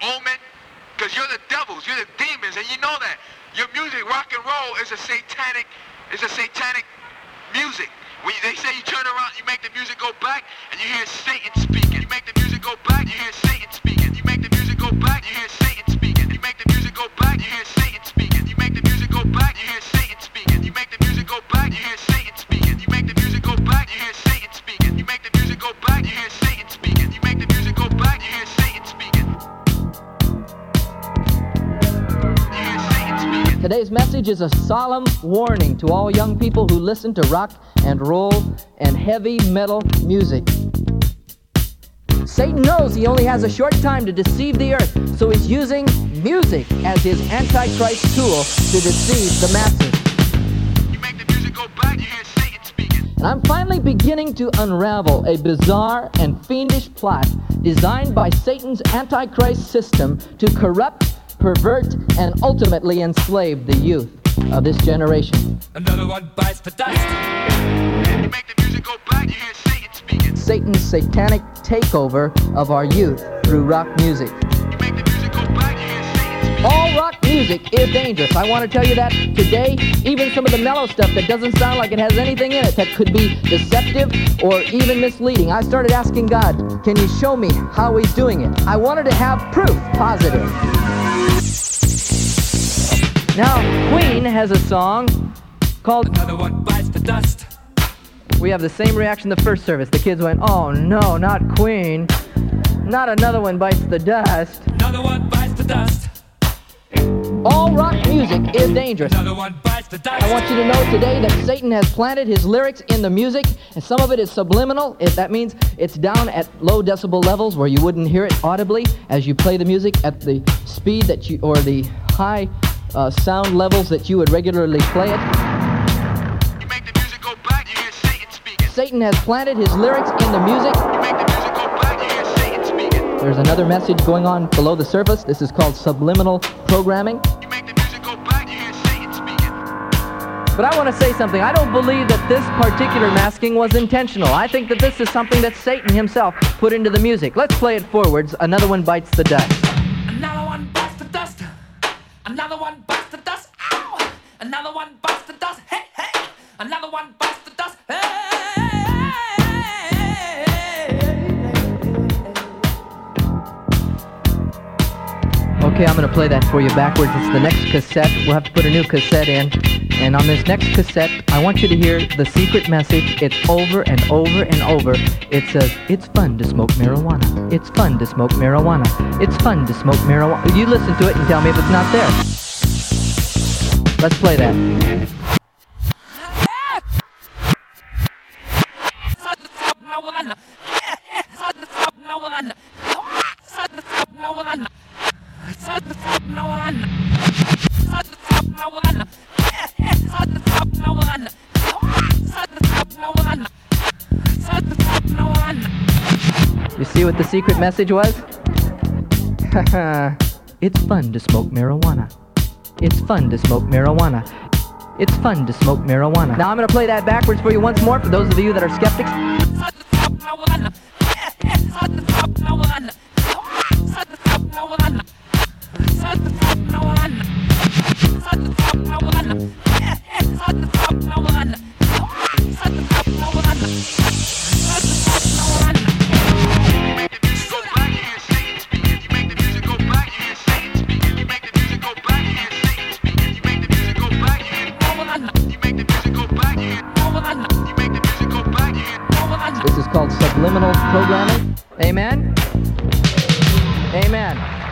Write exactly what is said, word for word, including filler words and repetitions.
omen? Because you're the devils, you're the demons, and you know that. Your music, rock and roll, is a satanic, is a satanic music. When you, they say you turn around, you make the music go back, and you hear Satan speaking. You make the music go back, you hear Satan speaking. You make the music go back, you hear Satan speaking. You make the music go back, you hear Satan speaking. You make the music go back, you hear Satan speaking. You make the music go back, you hear Satan speaking. You make the music go back, you hear Satan speaking. You make the music go back, you hear Satan speaking. You make the music go back, you hear Satan speaking. You hear Satan speaking. Today's message is a solemn warning to all young people who listen to rock and roll and heavy metal music. Satan knows he only has a short time to deceive the earth, so he's using music as his antichrist tool to deceive the masses. You make the music go back, you hear Satan speaking. And I'm finally beginning to unravel a bizarre and fiendish plot designed by Satan's antichrist system to corrupt, pervert, and ultimately enslave the youth of this generation. Another one bites the dust. You make the music go back, you hear Satan speaking. Satan's satanic takeover of our youth through rock music. You make the music go back, you hear Satan speaking. All rock music is dangerous. I want to tell you that today. Even some of the mellow stuff that doesn't sound like it has anything in it that could be deceptive or even misleading. I started asking God, can you show me how he's doing it? I wanted to have proof, positive. Now, Queen has a song called Another one bites the dust. We have the same reaction the first service. The kids went, oh no, not Queen. Not another one bites the dust. Another one bites the dust. All rock music is dangerous. Another one bites the dust. I want you to know today that Satan has planted his lyrics in the music, and some of it is subliminal. If that means it's down at low decibel levels where you wouldn't hear it audibly as you play the music at the speed that you, or the high uh, sound levels that you would regularly play it. You make the music go back, you hear Satan speaking. Satan has planted his lyrics in the music. You make the music go back, you hear Satan speaking. There's another message going on below the surface. This is called subliminal programming. You make the music go back, you hear Satan speaking. But I want to say something. I don't believe that this particular masking was intentional. I think that this is something that Satan himself put into the music. Let's play it forwards. Another one bites the dust. Another one bites the dust. Another one bites the dust. Ow! Another one bites the dust. Hey, hey! Another one bites the dust. Hey! Okay, I'm going to play that for you backwards. It's the next cassette. We'll have to put a new cassette in. And on this next cassette, I want you to hear the secret message. It's over and over and over. It says, it's fun to smoke marijuana. It's fun to smoke marijuana. It's fun to smoke marijuana. You listen to it and tell me if it's not there. Let's play that. You see what the secret message was? It's fun to smoke marijuana. It's fun to smoke marijuana. It's fun to smoke marijuana. Now I'm going to play that backwards for you once more for those of you that are skeptics. This is called subliminal programming. Amen? Amen.